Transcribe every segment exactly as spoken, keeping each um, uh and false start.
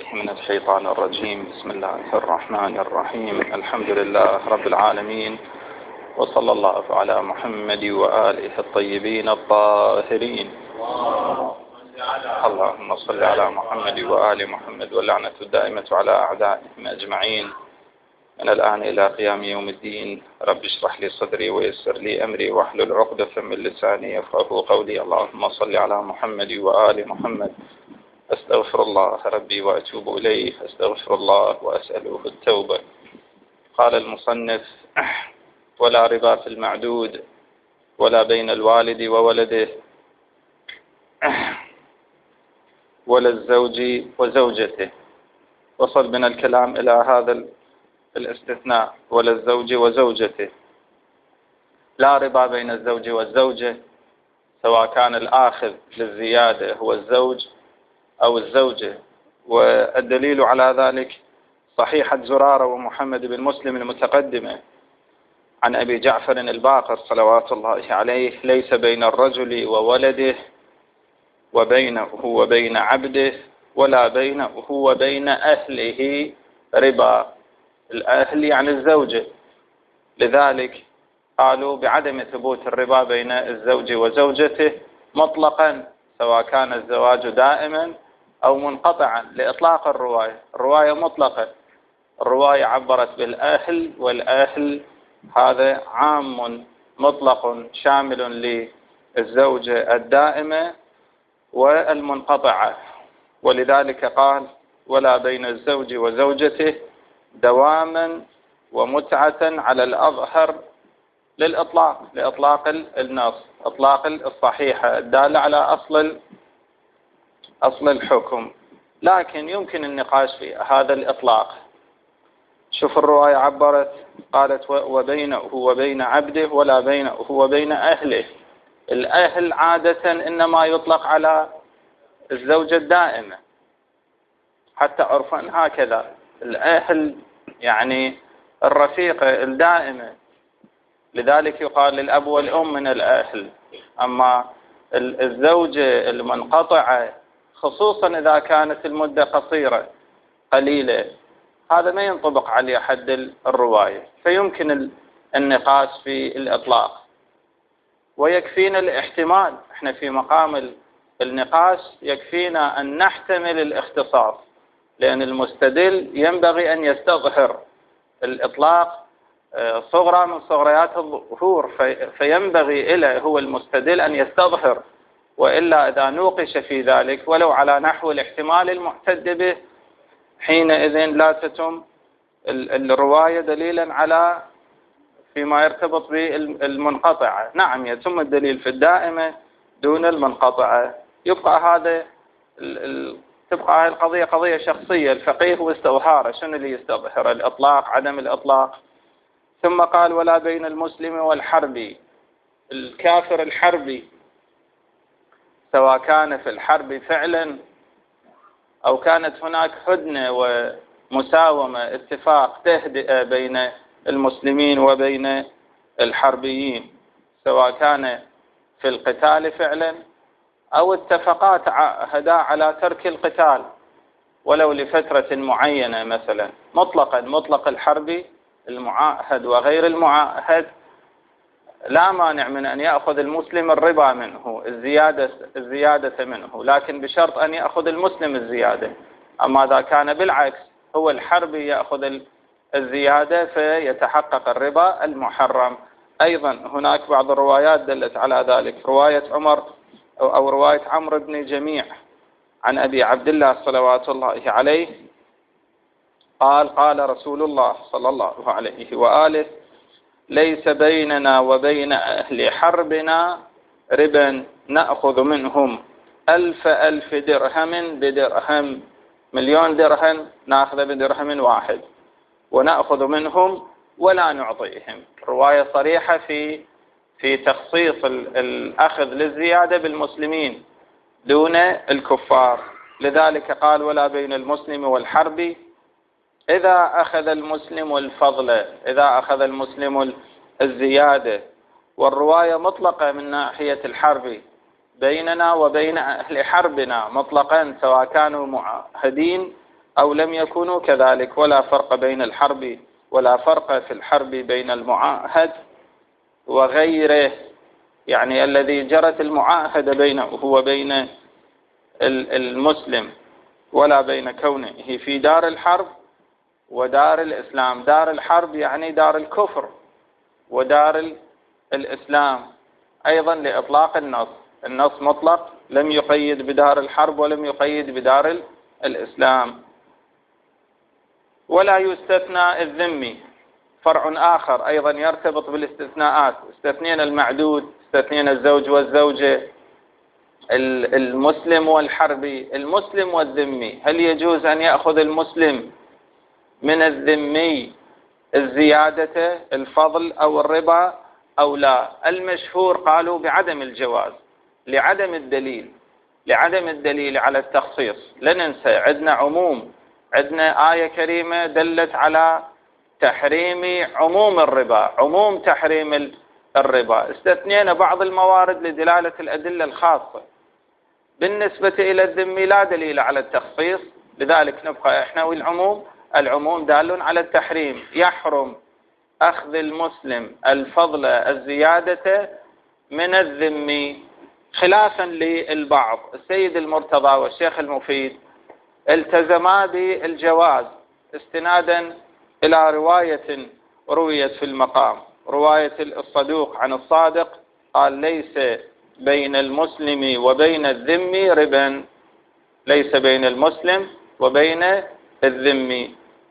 بالله من الشيطان الرجيم. بسم الله الرحمن الرحيم. الحمد لله رب العالمين، وصلى الله على محمد وآله الطيبين الطاهرين. اللهم صل على محمد وآل محمد، واللعنة الدائمة على أعدائهم أجمعين من الآن إلى قيام يوم الدين. رب اشرح لي صدري ويسر لي أمري واحلل عقدة من لساني يفقهوا قولي. اللهم صل على محمد وآل محمد. أستغفر الله ربي وأتوب إليه، أستغفر الله وأسأله التوبة. قال المصنف: ولا ربا في المعدود ولا بين الوالد وولده ولا الزوج وزوجته. وصل بنا الكلام إلى هذا الاستثناء: ولا الزوج وزوجته. لا ربا بين الزوج والزوجة، سواء كان الآخذ للزيادة هو الزوج أو الزوجة. والدليل على ذلك صحيحة زرارة ومحمد بن مسلم المتقدمة عن أبي جعفر الباقر صلوات الله عليه: ليس بين الرجل وولده وبينه وبين عبده ولا بينه وبين أهله ربا. الأهل يعني الزوجة، لذلك قالوا بعدم ثبوت الربا بين الزوج وزوجته مطلقا، سواء كان الزواج دائما أو منقطعا، لإطلاق الرواية. الرواية مطلقة، الرواية عبرت بالأهل، والأهل هذا عام مطلق شامل للزوجة الدائمة والمنقطعة، ولذلك قال: ولا بين الزوج وزوجته دواما ومتعة على الأظهر للإطلاق، لإطلاق النص، إطلاق الصحيحة الدالة على أصل أصل الحكم. لكن يمكن النقاش في هذا الإطلاق. شوف الرواية عبرت، قالت: وبينه وبين عبده ولا بينه وبين أهله. الأهل عادة إنما يطلق على الزوجة الدائمة، حتى عرفا هكذا. الأهل يعني الرفيقة الدائمة، لذلك يقال للأب والأم من الأهل. أما الزوجة المنقطعة، خصوصا إذا كانت المدة قصيرة قليلة، هذا ما ينطبق عليه حد الرواية، فيمكن النقاش في الإطلاق. ويكفينا الاحتمال، احنا في مقام النقاش يكفينا أن نحتمل الاختصاص، لأن المستدل ينبغي أن يستظهر الإطلاق صغرى من صغريات الظهور، فينبغي إليه هو المستدل أن يستظهر، وإلا إذا نوقش في ذلك ولو على نحو الاحتمال المعتد به، حينئذ لا تتم الرواية دليلا على فيما يرتبط بالمنقطعة. نعم، يتم الدليل في الدائمة دون المنقطعة. يبقى هذا تبقى هذه القضية قضية شخصية، الفقيه واستظهاره، شنو اللي يستظهر، الإطلاق عدم الإطلاق. ثم قال: ولا بين المسلم والحربي. الكافر الحربي، سواء كان في الحرب فعلا أو كانت هناك هدنة ومساومة، اتفاق تهدئة بين المسلمين وبين الحربيين، سواء كان في القتال فعلا أو اتفاقات عهدا على ترك القتال ولو لفترة معينة مثلا. مطلقا مطلق الحربي المعاهد وغير المعاهد لا مانع من أن يأخذ المسلم الربا منه، الزيادة الزيادة منه، لكن بشرط أن يأخذ المسلم الزيادة. أما إذا كان بالعكس، هو الحربي يأخذ الزيادة، فيتحقق الربا المحرم. أيضا هناك بعض الروايات دلت على ذلك. رواية عمر أو رواية عمرو بن جميع عن أبي عبد الله صلوات الله عليه قال: قال رسول الله صلى الله عليه وآله: ليس بيننا وبين أهل حربنا ربا نأخذ منهم ألف ألف درهم بدرهم، مليون درهم نأخذ بدرهم واحد، ونأخذ منهم ولا نعطيهم. رواية صريحة في في تخصيص الأخذ للزيادة بالمسلمين دون الكفار. لذلك قال: ولا بين المسلم والحربي إذا أخذ المسلم الفضل، إذا أخذ المسلم الزيادة. والرواية مطلقة من ناحية الحرب، بيننا وبين أهل حربنا مطلقا، سواء كانوا معاهدين أو لم يكونوا كذلك، ولا فرق بين الحرب ولا فرق في الحرب بين المعاهد وغيره، يعني الذي جرت المعاهدة بينه وبين المسلم، ولا بين كونه في دار الحرب ودار الإسلام. دار الحرب يعني دار الكفر، ودار الإسلام أيضا لإطلاق النص، النص مطلق لم يقيد بدار الحرب ولم يقيد بدار الإسلام. ولا يستثنى الذمي، فرع آخر أيضا يرتبط بالاستثناءات. استثنينا المعدود، استثنينا الزوج والزوجة، المسلم والحربي. المسلم والذمي، هل يجوز أن يأخذ المسلم من الذمي الزيادة، الفضل أو الربا أو لا؟ المشهور قالوا بعدم الجواز، لعدم الدليل لعدم الدليل على التخصيص. لا ننسى عندنا عموم، عندنا آية كريمة دلت على تحريم عموم الربا، عموم تحريم الربا. استثنينا بعض الموارد لدلالة الأدلة الخاصة. بالنسبة إلى الذمي لا دليل على التخصيص، لذلك نبقى إحنا والعموم. العموم دال على التحريم، يحرم أخذ المسلم الفضل الزيادة من الذمي، خلافا للبعض. السيد المرتضى والشيخ المفيد التزما بالجواز استنادا إلى رواية رويت في المقام، رواية الصدوق عن الصادق، قال ليس بين المسلم وبين الذمي ربا، ليس بين المسلم وبين الذمي.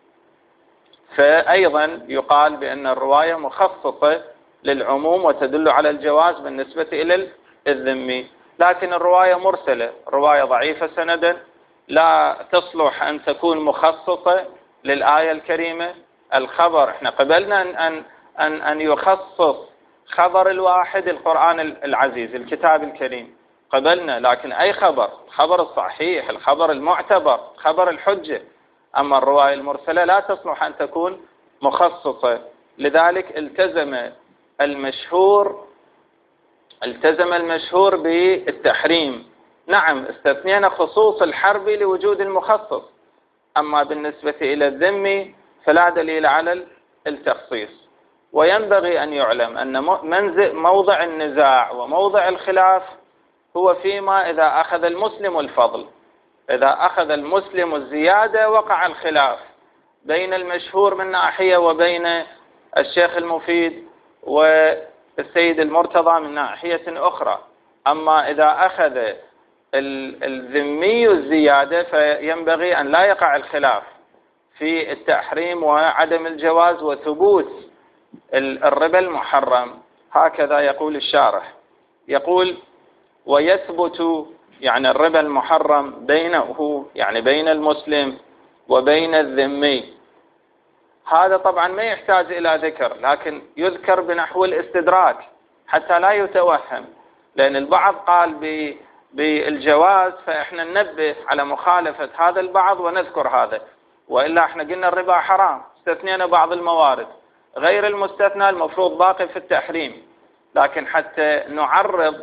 فأيضا يقال بأن الرواية مخصصة للعموم وتدل على الجواز بالنسبة إلى الذمي، لكن الرواية مرسلة، رواية ضعيفة سندا، لا تصلح أن تكون مخصصة للآية الكريمة. الخبر احنا قبلنا أن, أن, أن, أن يخصص خبر الواحد القرآن العزيز الكتاب الكريم، قبلنا، لكن أي خبر، الخبر الصحيح، الخبر المعتبر، خبر الحجة. أما الرواية المرسلة لا تصلح أن تكون مخصصة. لذلك التزم المشهور التزم المشهور بالتحريم. نعم استثنينا خصوص الحرب لوجود المخصص، أما بالنسبة إلى الذمي فلا دليل على التخصيص. وينبغي أن يعلم أن موضع النزاع وموضع الخلاف هو فيما إذا أخذ المسلم الفضل. إذا أخذ المسلم الزيادة وقع الخلاف بين المشهور من ناحية وبين الشيخ المفيد والسيد المرتضى من ناحية أخرى. أما إذا أخذ الذمي الزيادة فينبغي أن لا يقع الخلاف في التحريم وعدم الجواز وثبوت الربا المحرم. هكذا يقول الشارح، يقول ويثبت يعني الربا المحرم بينه، يعني بين المسلم وبين الذمي. هذا طبعا ما يحتاج إلى ذكر، لكن يذكر بنحو الاستدراك حتى لا يتوهم، لأن البعض قال بالجواز فإحنا ننبه على مخالفة هذا البعض ونذكر هذا، وإلا إحنا قلنا الربا حرام، استثنينا بعض الموارد، غير المستثنى المفروض باقي في التحريم. لكن حتى نعرض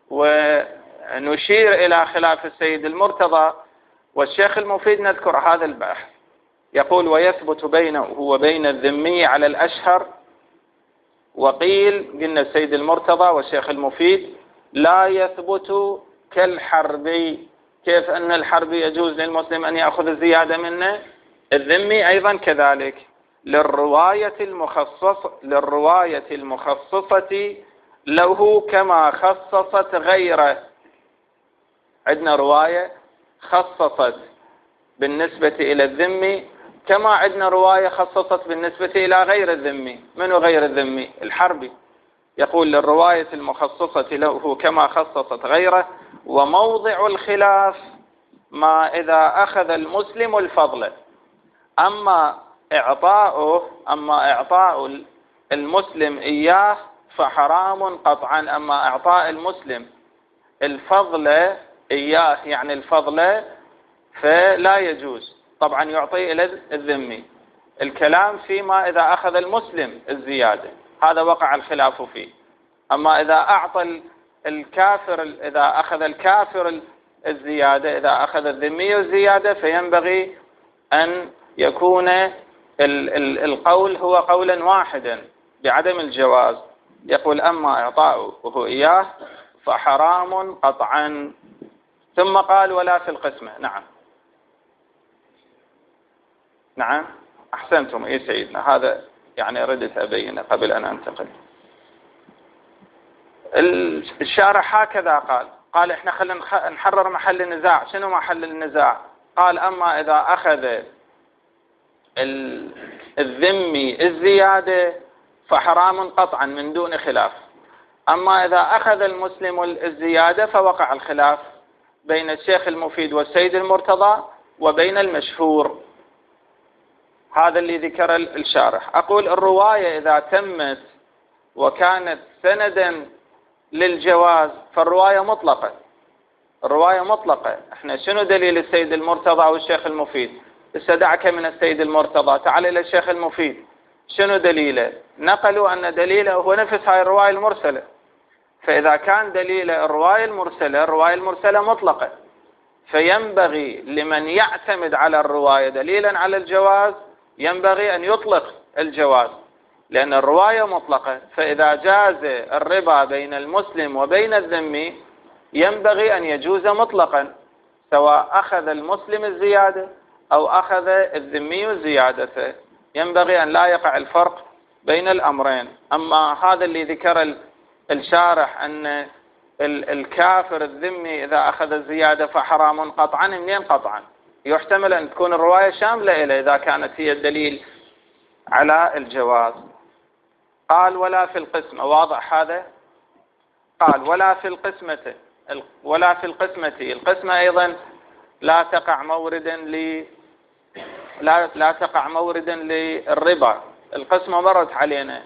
ونشير إلى خلاف السيد المرتضى والشيخ المفيد نذكر هذا البحث. يقول ويثبت بينه وبين الذمي على الأشهر. وقيل قلنا السيد المرتضى والشيخ المفيد لا يثبت كالحربي. كيف أن الحربي يجوز للمسلم أن يأخذ الزيادة منه، الذمي أيضا كذلك، للرواية المخصصة للرواية المخصصة له كما خصصت غيره. عندنا رواية خصصت بالنسبة إلى الذمي كما عندنا رواية خصصت بالنسبة إلى غير الذمي. من غير الذمي؟ الحربي. يقول للرواية المخصصة له كما خصصت غيره. وموضع الخلاف ما إذا أخذ المسلم الفضل. أما إعطاؤه أما إعطاء المسلم إياه فحرام قطعا. أما إعطاء المسلم الفضل إياه يعني الفضل فلا يجوز، طبعا يعطي إلى الذمي. الكلام فيما إذا أخذ المسلم الزيادة، هذا وقع الخلاف فيه. أما إذا أعطى الكافر إذا أخذ الكافر الزيادة، إذا أخذ الذمي الزيادة فينبغي أن يكون ال ال القول هو قولا واحدا بعدم الجواز، يقول أما إعطاؤه إياه فحرام قطعا. ثم قال ولا في القسمة. نعم نعم أحسنتم. إيه سيدنا، هذا يعني ردت أبينه قبل أن أنتقل. الشارح هكذا قال قال إحنا خلينا نحرر محل النزاع. شنو محل النزاع؟ قال أما إذا أخذ الذمي الزيادة فحرام قطعا من دون خلاف، أما إذا أخذ المسلم الزيادة فوقع الخلاف بين الشيخ المفيد والسيد المرتضى وبين المشهور. هذا اللي ذكر الشارح. أقول الرواية إذا تمت وكانت سندا للجواز فالرواية مطلقة. الرواية مطلقة. احنا شنو دليل السيد المرتضى والشيخ المفيد؟ استدعك من السيد المرتضى تعال إلى الشيخ المفيد، شنو دليله؟ نقلوا أن دليله هو نفس هاي الرواية المرسلة. فإذا كان دليل الرواية المرسلة، الرواية المرسلة مطلقة، فينبغي لمن يعتمد على الرواية دليلا على الجواز ينبغي أن يطلق الجواز، لأن الرواية مطلقة. فإذا جاز الربا بين المسلم وبين الذمي ينبغي أن يجوز مطلقا، سواء أخذ المسلم الزيادة أو أخذ الذمي الزيادة، ينبغي أن لا يقع الفرق بين الأمرين. أما هذا اللي ذكر الشارح أن الكافر الذمي إذا أخذ الزيادة فحرام قطعا، منين قطعا؟ يحتمل أن تكون الرواية شاملة إليه إذا كانت هي الدليل على الجواز. قال ولا في القسمة. واضح هذا؟ قال ولا في القسمة. ولا في القسمة. القسمة أيضا لا تقع موردا ل لا لا تقع موردا للربا. القسمة مرت علينا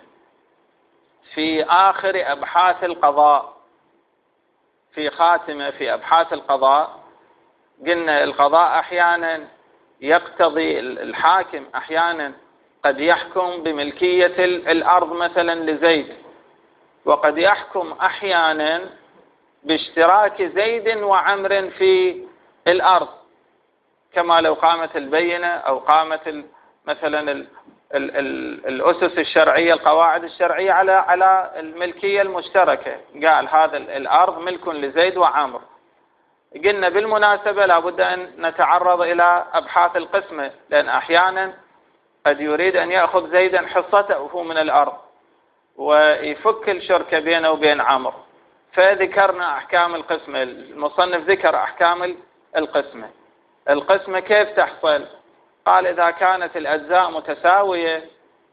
في آخر أبحاث القضاء، في خاتمة في أبحاث القضاء. قلنا القضاء أحيانا يقتضي الحاكم أحيانا قد يحكم بملكية الأرض مثلا لزيد، وقد يحكم أحيانا باشتراك زيد وعمر في الأرض، كما لو قامت البينة أو قامت مثلا ال ال ال الأسس الشرعية القواعد الشرعية على على الملكية المشتركة. قال هذا الأرض ملك لزيد وعمر. قلنا بالمناسبة لابد أن نتعرض إلى أبحاث القسمة، لأن أحيانا قد يريد أن يأخذ زيدا حصته من الأرض ويفك الشركة بينه وبين عمرو. فذكرنا أحكام القسمة. المصنف ذكر أحكام القسمة. القسمة كيف تحصل؟ قال إذا كانت الأجزاء متساوية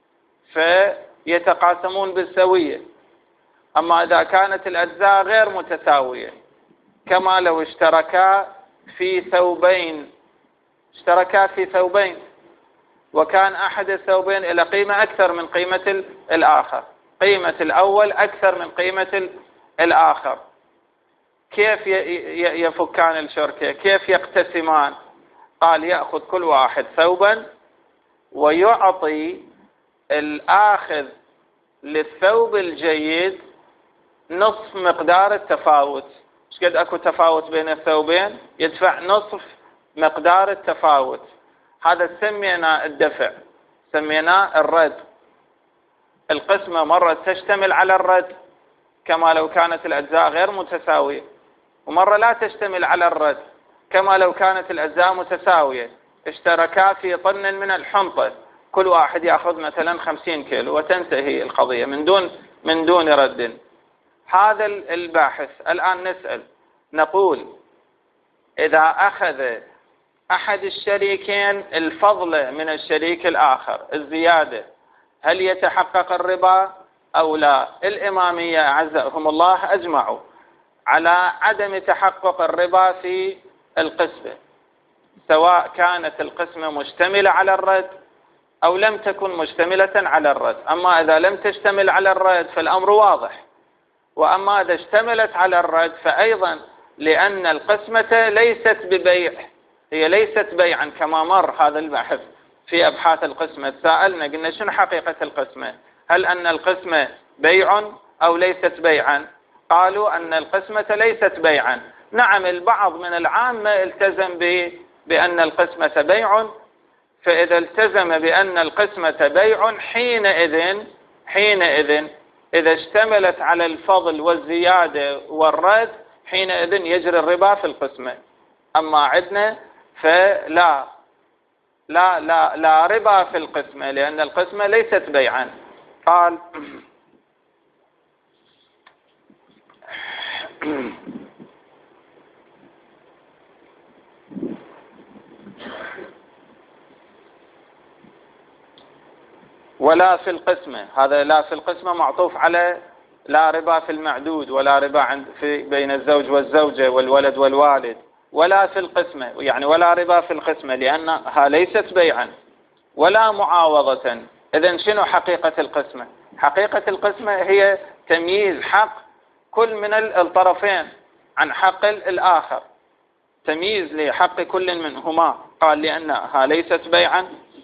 فيتقاسمون بالسوية، أما إذا كانت الأجزاء غير متساوية كما لو اشتركا في ثوبين اشتركا في ثوبين وكان أحد الثوبين إلى قيمة أكثر من قيمة الآخر، قيمة الأول أكثر من قيمة الآخر، كيف يفكان الشركة؟ كيف يقتسمان؟ قال يأخذ كل واحد ثوبا ويعطي الآخذ للثوب الجيد نصف مقدار التفاوت. ايش قد اكو تفاوت بين الثوبين؟ يدفع نصف مقدار التفاوت. هذا سمينا الدفع، سميناه الرد. القسمة مرة تشتمل على الرد كما لو كانت الأجزاء غير متساوية، ومرة لا تشتمل على الرد كما لو كانت الأجزاء متساوية. اشتركا في طن من الحنطة، كل واحد يأخذ مثلا خمسين كيلو وتنتهي القضية من دون من دون رد. هذا الباحث. الآن نسأل نقول إذا أخذ أحد الشريكين الفضل من الشريك الآخر الزيادة، هل يتحقق الربا أو لا؟ الإمامية أعزهم الله أجمعوا على عدم تحقق الربا في القسمة، سواء كانت القسمة مشتملة على الرد أو لم تكن مشتملة على الرد. أما إذا لم تشتمل على الرد فالأمر واضح، وأما إذا اشتملت على الرد فأيضا لأن القسمة ليست ببيع، هي ليست بيعا كما مر هذا البحث في أبحاث القسمة. سألنا قلنا شنو حقيقة القسمة؟ هل أن القسمة بيع أو ليست بيعا؟ قالوا أن القسمة ليست بيعا. نعم البعض من العامة التزم بأن القسمة بيع، فإذا التزم بأن القسمة بيع حينئذ حينئذ إذا اشتملت على الفضل والزيادة والرد حينئذ يجري الربا في القسمة. أما عندنا فلا لا لا لا ربا في القسمة، لأن القسمة ليست بيعا. قال ولا في القسمة، هذا لا في القسمة معطوف على لا ربا في المعدود، ولا ربا عند في بين الزوج والزوجة والولد والوالد، ولا في القسمة، يعني ولا ربا في القسمة لأنها ليست بيعا ولا معاوضة. إذن شنو حقيقة القسمة؟ حقيقة القسمة هي تمييز حق كل من الطرفين عن حق الآخر، تمييز لحق كل منهما. قال لأنها ليست بيعا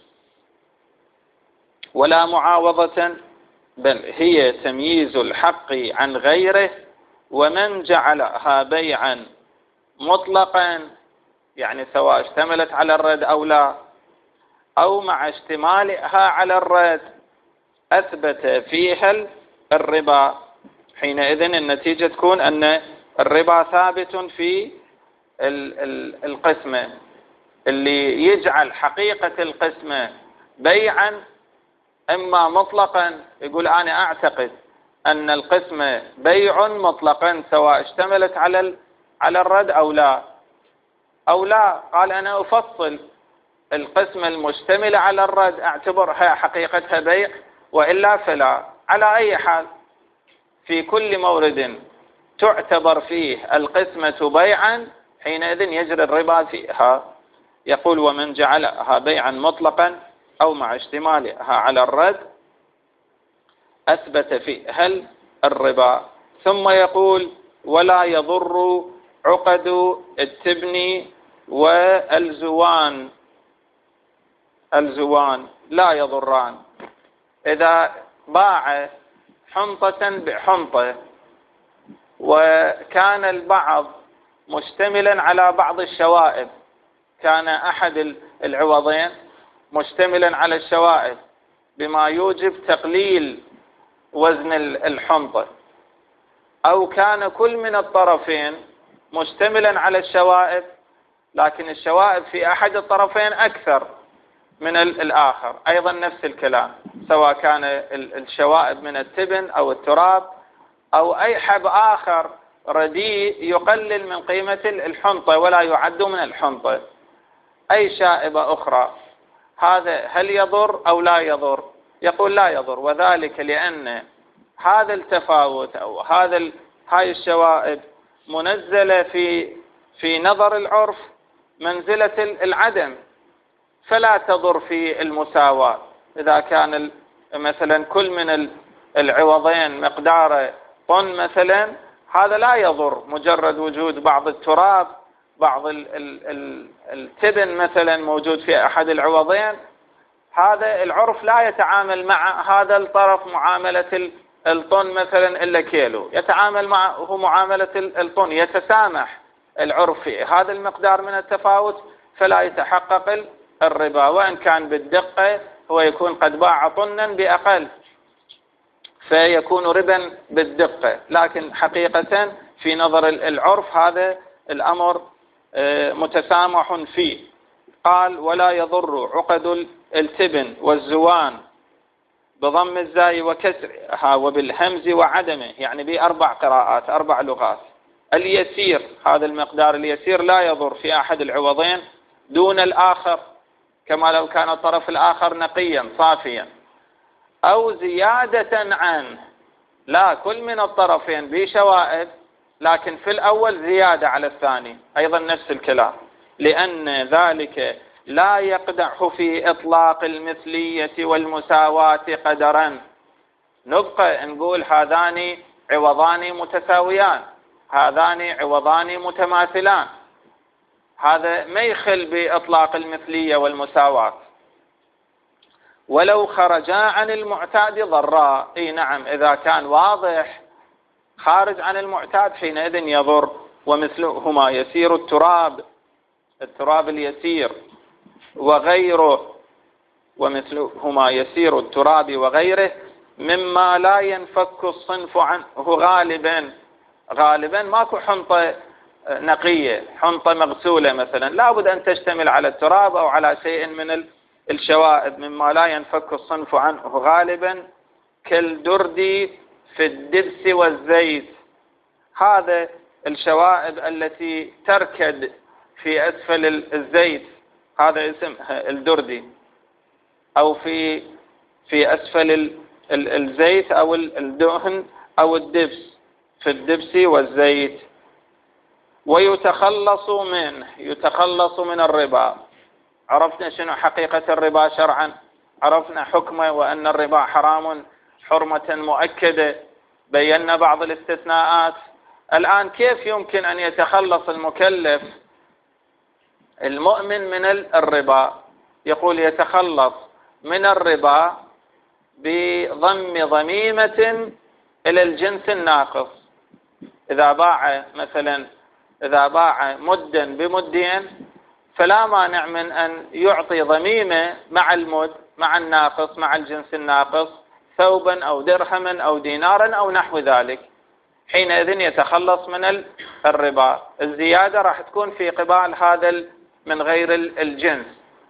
ولا معاوضة، بل هي تمييز الحق عن غيره. ومن جعلها بيعا مطلقا، يعني سواء اشتملت على الرد أو لا، أو مع اشتمالها على الرد، أثبت فيها الربا. حينئذ النتيجة تكون أن الربا ثابت في القسمة. اللي يجعل حقيقة القسمة بيعا إما مطلقا، يقول أنا أعتقد أن القسمة بيع مطلقا سواء اشتملت على على الرد أو لا، أو لا قال أنا أفصل القسمة المشتملة على الرد أعتبرها حقيقتها بيع، وإلا فلا. على أي حال في كل مورد تعتبر فيه القسمة بيعا حينئذ يجري الربا فيها. يقول ومن جعلها بيعا مطلقا أو مع اشتمالها على الرد أثبت فيها الربا. ثم يقول ولا يضر عقد التبن والزوان، الزوان لا يضران. إذا باع حنطة بحنطة وكان البعض مشتملا على بعض الشوائب، كان أحد العوضين مشتملا على الشوائب بما يوجب تقليل وزن الحنطة، أو كان كل من الطرفين مشتملا على الشوائب لكن الشوائب في أحد الطرفين أكثر من الآخر، أيضا نفس الكلام، سواء كان الشوائب من التبن أو التراب أو أي حب آخر رديء يقلل من قيمة الحنطة ولا يعد من الحنطة، أي شائبة أخرى، هذا هل يضر أو لا يضر؟ يقول لا يضر، وذلك لأن هذا التفاوت أو هذا هاي الشوائب منزلة في في نظر العرف منزلة العدم، فلا تضر في المساواة. إذا كان مثلا كل من العوضين مقداره طن مثلا، هذا لا يضر، مجرد وجود بعض التراب بعض التبن مثلا موجود في أحد العوضين، هذا العرف لا يتعامل مع هذا الطرف معاملة الطن مثلا إلا كيلو، يتعامل معه معاملة الطن، يتسامح العرف في هذا المقدار من التفاوت فلا يتحقق الربا، وإن كان بالدقة هو يكون قد باع طنا بأقل فيكون ربا بالدقة، لكن حقيقة في نظر العرف هذا الأمر متسامح فيه. قال ولا يضر عقد التبن والزوان بضم الزاي وكسرها وبالهمز وعدمه، يعني بأربع قراءات أربع لغات. اليسير، هذا المقدار اليسير لا يضر في أحد العوضين دون الآخر كما لو كان الطرف الآخر نقيا صافيا، أو زيادة عنه، لا كل من الطرفين بشوائب لكن في الأول زيادة على الثاني، أيضا نفس الكلام، لأن ذلك لا يقدح في إطلاق المثلية والمساواة قدرا. نبقى نقول هذان عوضان متساويان، هذان عوضان متماثلان، هذا ما يخل بإطلاق المثلية والمساواة. ولو خرجا عن المعتاد ضرا، اي نعم إذا كان واضح خارج عن المعتاد حينئذ يضر. ومثلهما يسير التراب، التراب اليسير، وغيره ومثلهما يسير التراب وغيره مما لا ينفك الصنف عنه غالبا. غالبا ماكو حنطة نقية، حنطة مغسولة مثلا، لابد أن تشتمل على التراب أو على شيء من الشوائب مما لا ينفك الصنف عنه غالبا كالدردي في الدبس والزيت. هذا الشوائب التي تركد في أسفل الزيت هذا اسمها الدردي، أو في في أسفل الزيت أو الدهن أو الدبس، في الدبس والزيت. ويتخلص منه، يتخلص من الربا. عرفنا شنو حقيقة الربا شرعا، عرفنا حكمه وأن الربا حرام حرمة مؤكدة، بينا بعض الاستثناءات. الآن كيف يمكن أن يتخلص المكلف المؤمن من الربا؟ يقول يتخلص من الربا بضم ضميمة إلى الجنس الناقص. إذا باع مثلا إذا باع مدا بمدين فلا مانع من أن يعطي ضميمة مع المد، مع الناقص، مع الجنس الناقص، ثوبا أو درهما أو دينارا أو نحو ذلك. حينئذ يتخلص من الربا. الزيادة راح تكون في قبال هذا من غير الجنس.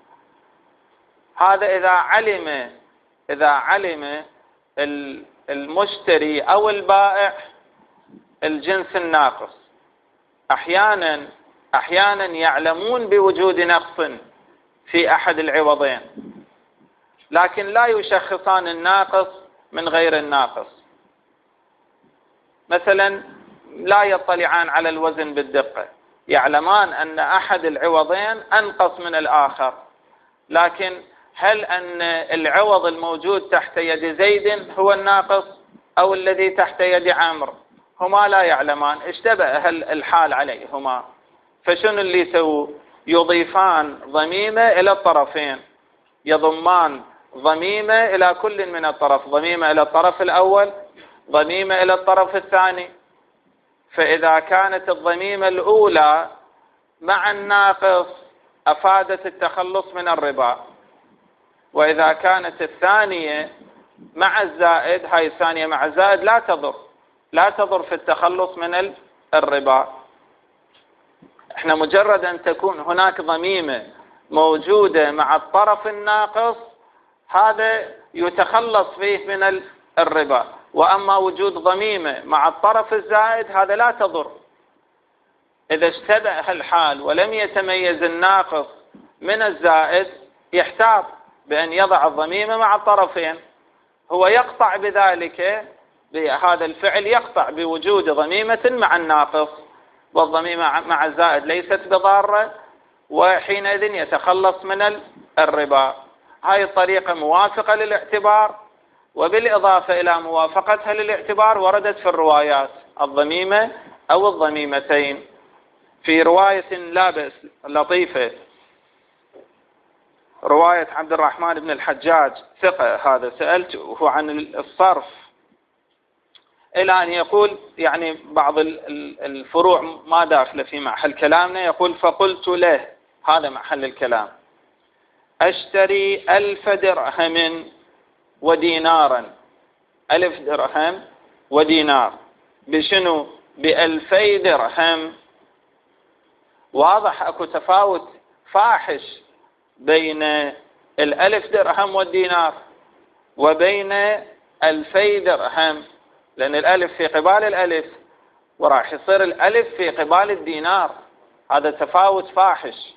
هذا إذا علم إذا علم المشتري أو البائع الجنس الناقص. أحيانا أحيانا يعلمون بوجود نقص في أحد العوضين، لكن لا يشخصان الناقص من غير الناقص. مثلا لا يطلعان على الوزن بالدقة، يعلمان أن أحد العوضين أنقص من الآخر، لكن هل أن العوض الموجود تحت يد زيد هو الناقص أو الذي تحت يد عمرو؟ هما لا يعلمان، اشتبه الحال عليهما. فشنو اللي يسووا؟ يضيفان ضميمة إلى الطرفين، يضمان ضميمة إلى كل من الطرف، ضميمة إلى الطرف الأول، ضميمة إلى الطرف الثاني. فإذا كانت الضميمة الأولى مع الناقص أفادت التخلص من الربا، وإذا كانت الثانية مع الزائد، هاي الثانية مع الزائد لا تضر لا تضر في التخلص من الربا. احنا مجرد أن تكون هناك ضميمة موجودة مع الطرف الناقص هذا يتخلص فيه من الربا، وأما وجود ضميمة مع الطرف الزائد هذا لا تضر. إذا اشتبه الحال ولم يتميز الناقص من الزائد يحتاط بأن يضع الضميمة مع الطرفين. هو يقطع بذلك، بهذا الفعل يقطع بوجود ضميمة مع الناقص، والضميمة مع الزائد ليست بضارة، وحينئذ يتخلص من الربا. هاي الطريقة موافقة للاعتبار، وبالإضافة إلى موافقتها للاعتبار وردت في الروايات الضميمة أو الضميمتين. في رواية لا بأس لطيفة، رواية عبد الرحمن بن الحجاج ثقة، هذا سألته عن الصرف إلى أن يقول يعني بعض الفروع ما داخل في محل كلامنا. يقول فقلت له، هذا محل الكلام، أشتري ألف درهم ودينارا، ألف درهم ودينار، بشنو؟ بألفي درهم. واضح أكو تفاوت فاحش بين الألف درهم والدينار وبين ألفي درهم، لأن الألف في قبال الألف وراح يصير الألف في قبال الدينار، هذا تفاوت فاحش.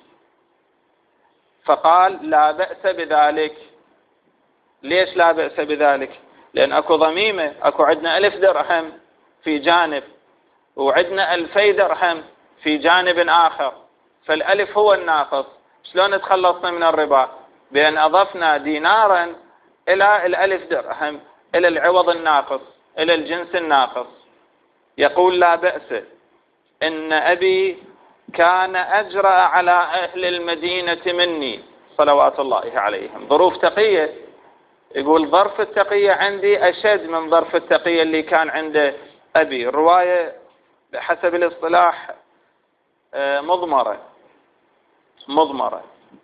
فقال لا بأس بذلك. ليش لا بأس بذلك؟ لأن أكو ضميمة، أكو عندنا ألف درهم في جانب وعندنا ألفي درهم في جانب آخر، فالألف هو الناقص. شلون تخلصنا من الربا؟ بأن أضفنا دينارا إلى الألف درهم، إلى العوض الناقص، إلى الجنس الناقص. يقول لا بأس، إن أبي كان أجرأ على أهل المدينة مني صلوات الله عليهم. ظروف تقية، يقول ظرف التقية عندي أشد من ظرف التقية اللي كان عند أبي. الرواية بحسب الاصطلاح مضمرة مضمرة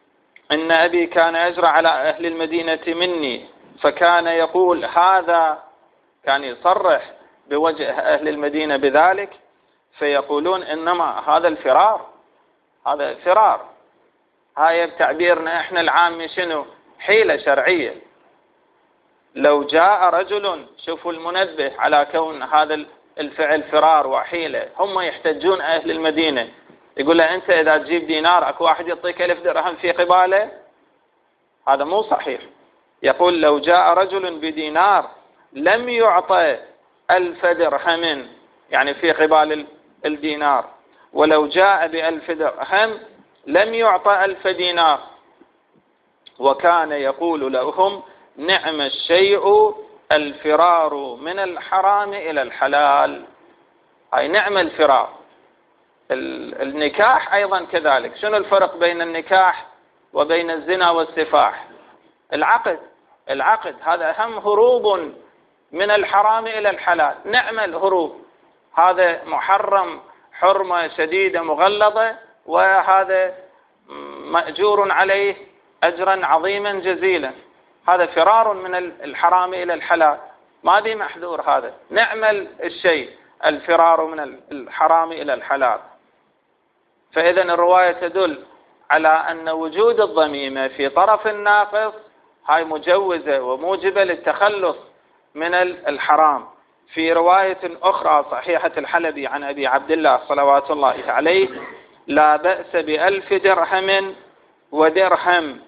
إن أبي كان يجرى على أهل المدينة مني، فكان يقول هذا، كان يصرح بوجه أهل المدينة بذلك، فيقولون إنما هذا الفرار، هذا فرار. هاي بتعبيرنا إحنا العامي شنو؟ حيلة شرعية. لو جاء رجل، شوفوا المنبه على كون هذا الفعل فرار وحيلة، هم يحتجون أهل المدينة، يقول له أنت إذا تجيب دينار أكو واحد يعطيك ألف درهم في قباله، هذا مو صحيح. يقول لو جاء رجل بدينار لم يعطى ألف درهم، يعني في قبال الدينار، ولو جاء بألف درهم لم يعطى ألف دينار. وكان يقول لهم نعم الشيء الفرار من الحرام إلى الحلال. هاي نعم الفرار. النكاح أيضا كذلك. شنو الفرق بين النكاح وبين الزنا والسفاح؟ العقد. العقد هذا أهم هروب من الحرام إلى الحلال. نعم الهروب، هذا محرم حرمة شديدة مغلظة، وهذا مأجور عليه أجرا عظيما جزيلا. هذا فرار من الحرام إلى الحلال، ما بي محذور. هذا نعم الشيء الفرار من الحرام إلى الحلال. فإذا الرواية تدل على أن وجود الضميمة في طرف الناقص هاي مجوزة وموجبة للتخلص من الحرام. في رواية أخرى صحيحة الحلبي عن أبي عبد الله صلوات الله عليه: لا بأس بألف درهم ودرهم،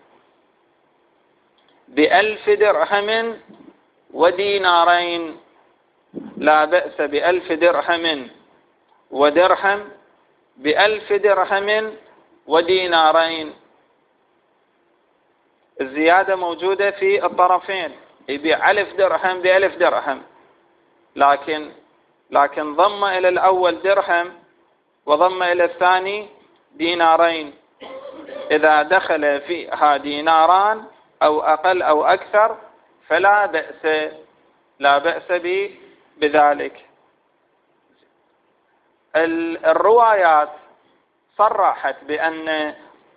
بألف درهم ودينارين. لا بأس بألف درهم ودرهم، بألف درهم ودينارين. الزيادة موجودة في الطرفين، يبيع ألف درهم بألف درهم، لكن لكن ضم إلى الأول درهم وضم إلى الثاني دينارين. إذا دخل فيها ديناران أو أقل أو أكثر فلا بأس، لا بأس بذلك. الروايات صرحت بأن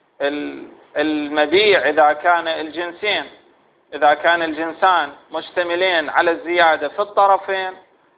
المبيع إذا كان الجنسين إذا كان الجنسان مشتملين على الزيادة في الطرفين،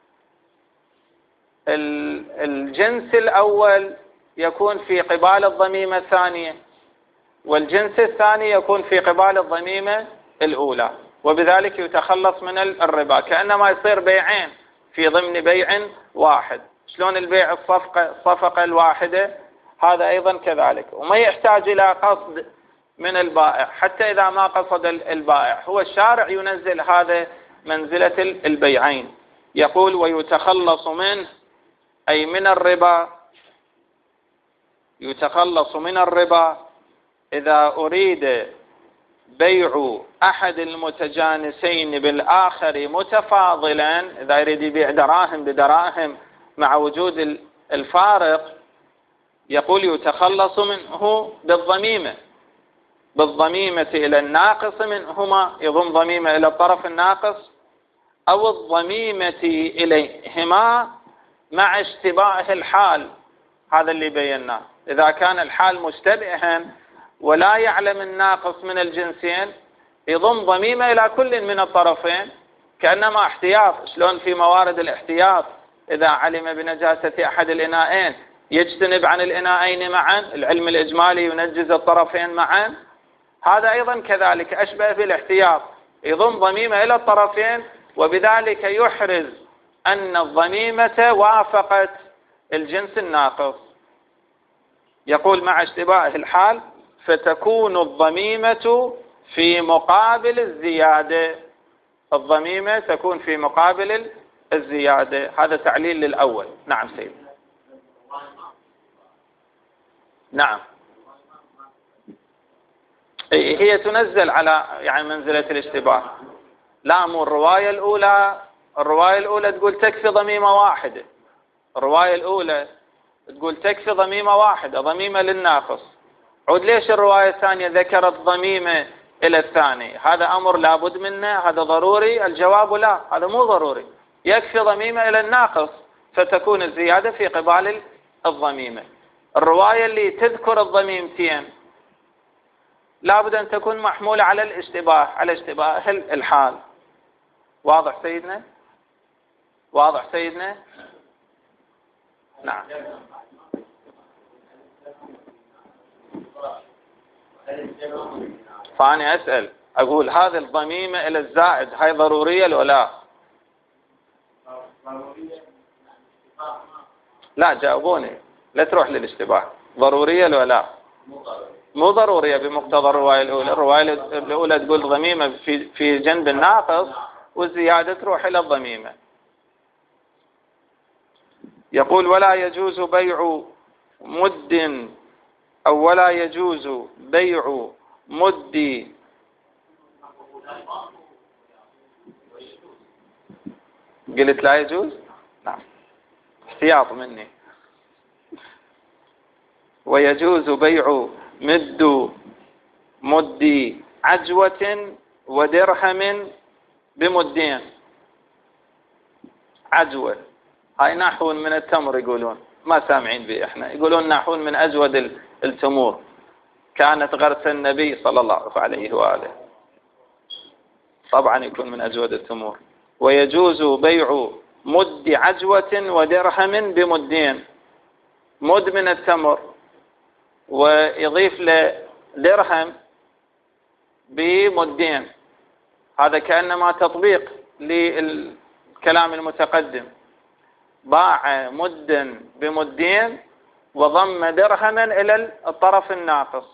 الجنس الأول يكون في قبال الضميمة الثانية، والجنس الثاني يكون في قبال الضميمة الأولى، وبذلك يتخلص من الربا، كأنما يصير بيعين في ضمن بيع واحد. شلون البيع الصفقة الصفقة الواحدة، هذا أيضا كذلك، وما يحتاج إلى قصد من البائع. حتى إذا ما قصد البائع، هو الشارع ينزل هذا منزلة البيعين. يقول ويتخلص منه، أي من الربا، يتخلص من الربا إذا أريد بيع أحد المتجانسين بالآخر متفاضلا. إذا يريد يبيع دراهم بدراهم مع وجود الفارق، يقول يتخلص منه بالضميمة، بالضميمة إلى الناقص منهما، يضم ضميمة إلى الطرف الناقص، أو الضميمة إليهما مع اشتباه الحال. هذا اللي بيناه. إذا كان الحال مشتبها ولا يعلم الناقص من الجنسين، يضم ضميمة إلى كل من الطرفين، كأنما احتياط. شلون في موارد الاحتياط إذا علم بنجاسة أحد الإناءين يجتنب عن الإناءين معا، العلم الإجمالي ينجز الطرفين معا. هذا أيضا كذلك أشبه بالاحتياط، يضم ضميمة إلى الطرفين، وبذلك يحرز أن الضميمة وافقت الجنس الناقص. يقول مع اشتباه الحال، فتكون الضميمة في مقابل الزيادة. الضميمة تكون في مقابل الزيادة. هذا تعليل للأول. نعم سيد. نعم، هي تنزل على يعني منزلة الاشتباه. لا، مو الرواية الأولى. الرواية الأولى تقول تكفي ضميمة واحدة. الرواية الأولى تقول تكفي ضميمة واحدة، ضميمة للناقص. عود ليش الرواية الثانية ذكرت ضميمة إلى الثاني؟ هذا أمر لابد منه، هذا ضروري؟ الجواب لا، هذا مو ضروري. يكفي ضميمة إلى الناقص، فتكون الزيادة في قبال الضميمة. الرواية اللي تذكر الضميمتين لابد أن تكون محمولة على الاشتباه، على اشتباه الحال. واضح سيدنا؟ واضح سيدنا؟ نعم. فأنا أسأل أقول هذه الضميمة إلى الزائد هاي ضرورية ولا لا؟ لا جاوبوني، لا تروح للاشتباه. ضرورية ولا لا؟ مو ضرورية بمقتضى الرواية الأولى. الرواية الأولى تقول ضميمة في في جنب الناقص، والزيادة تروح إلى الضميمة. يقول ولا يجوز بيع مد أو ولا يجوز بيع مد. قلت لا يجوز؟ نعم، احتياط مني. ويجوز بيع مد مد عجوة ودرهم بمدين. عجوة هاي نحو من التمر، يقولون ما سامعين به احنا، يقولون نحو من أجود التمور، كانت غرس النبي صلى الله عليه وآله، طبعا يكون من أجود التمور. ويجوز بيع مد عجوة ودرهم بمدين. مد من التمر ويضيف له درهم بمدين، هذا كأنما تطبيق للكلام المتقدم. باع مدا بمدين وضم درهما إلى الطرف الناقص.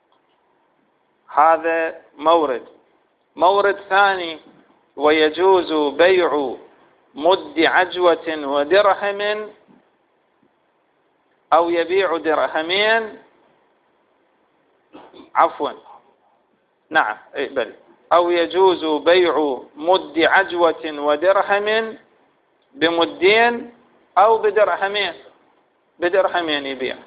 هذا مورد. مورد ثاني ويجوز بيع مد عجوة ودرهم أو يبيع درهمين، عفوا نعم بل أو يجوز بيع مد عجوة ودرهم بمدين أو بدرهمين. بدرهمين يبيع.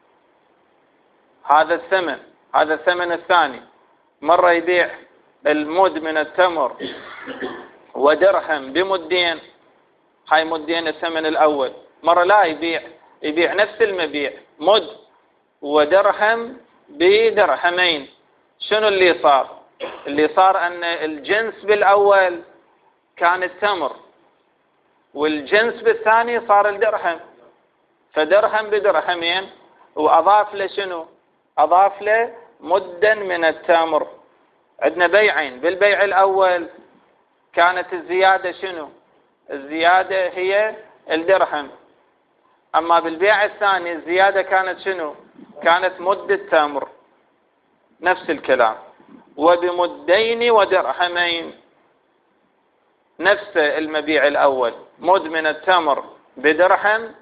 هذا الثمن، هذا الثمن الثاني. مرة يبيع المد من التمر ودرهم بمدين، هاي مدين الثمن الأول. مرة لا يبيع يبيع نفس المبيع مد ودرهم بدرهمين. شنو اللي صار؟ اللي صار أن الجنس بالأول كان التمر، والجنس بالثاني صار الدرهم، فدرهم بدرهمين، وأضاف له شنو؟ أضاف له مدا من التمر. عندنا بيعين. بالبيع الأول كانت الزيادة شنو؟ الزيادة هي الدرهم. أما بالبيع الثاني الزيادة كانت شنو؟ كانت مد التمر. نفس الكلام. وبمدين ودرهمين، نفس المبيع الأول، مد من التمر بدرهم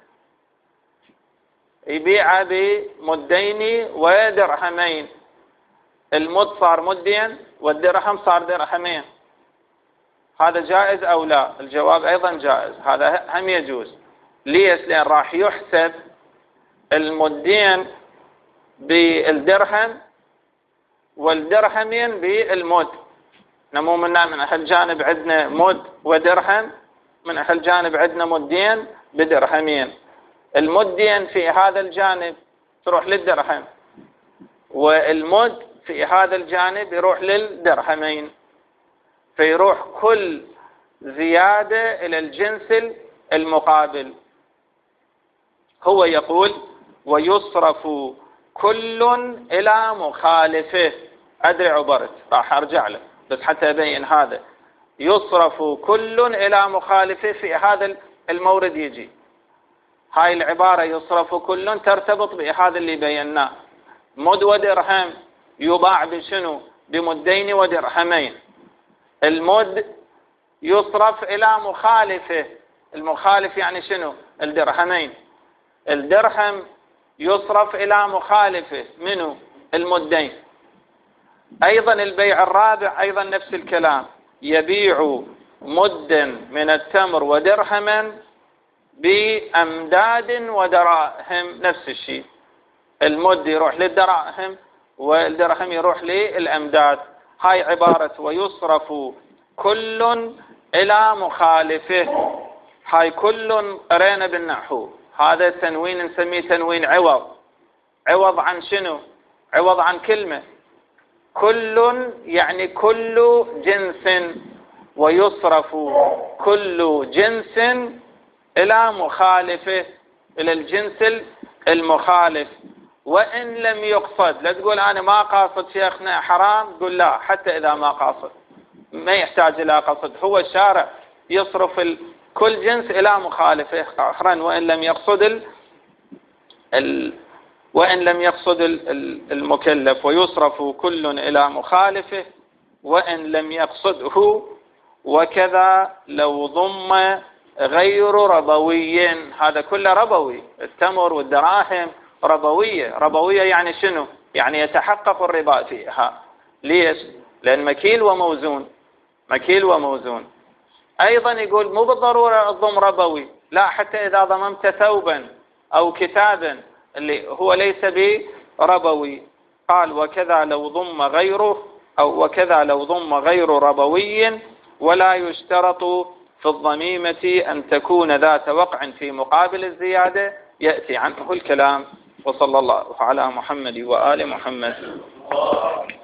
يبيع بمدين ودرهمين. المد صار مدين والدرهم صار درهمين. هذا جائز أو لا؟ الجواب أيضا جائز، هذا هم يجوز. ليش؟ لأن راح يحسب المدين بالدرهم والدرهمين بالمد. نمو منا من أهل جانب عندنا مد ودرهم، من أهل جانب عندنا مدين بدرهمين. المدين في هذا الجانب تروح للدرهم، والمد في هذا الجانب يروح للدرهمين، فيروح كل زيادة إلى الجنس المقابل. هو يقول ويصرف كل إلى مخالفه. أدري عبرت، راح أرجع له بس حتى أبين هذا. يصرف كل إلى مخالفه في هذا المورد يجي. هاي العبارة يصرف كل ترتبط بهذا اللي بيناه. مد ودرهم يباع بشنو؟ بمدين ودرهمين. المد يصرف إلى مخالفه. المخالف يعني شنو؟ الدرهمين. الدرهم يصرف إلى مخالفه منه المدين. أيضا البيع الرابع أيضا نفس الكلام، يبيع مدا من التمر ودرهما بأمداد ودراهم. نفس الشيء، المد يروح للدراهم والدرهم يروح للأمداد. هاي عبارة ويصرف كل إلى مخالفه. هاي كل قرينا بالنحو، هذا تنوين نسميه تنوين عوض. عوض عن شنو؟ عوض عن كلمة. كل يعني كل جنس، ويصرف كل جنس إلى مخالفه، إلى الجنس المخالف، وإن لم يقصد. لا تقول أنا ما قاصد شيخنا حرام، قل لا، حتى إذا ما قاصد ما يحتاج إلى قصد، هو الشارع يصرف كل جنس إلى مخالفه آخرا، وإن لم يقصد ال ال وإن لم يقصد المكلف، ويصرف كل إلى مخالفه وإن لم يقصده. وكذا لو ضم غير ربوي، هذا كله ربوي، التمر والدراهم ربوية. ربوية يعني شنو؟ يعني يتحقق الربا فيها. ليش؟ لأن مكيل وموزون، مكيل وموزون. أيضا يقول مو بالضرورة الضم ربوي، لا، حتى إذا ضممت ثوبا أو كتابا اللي هو ليس بربوي. قال وكذا لو ضم غيره، أو وكذا لو ضم غير ربوي، ولا يشترط في الضميمة أن تكون ذات وقع في مقابل الزيادة، يأتي عنه الكلام. وصلى الله على محمد وآل محمد.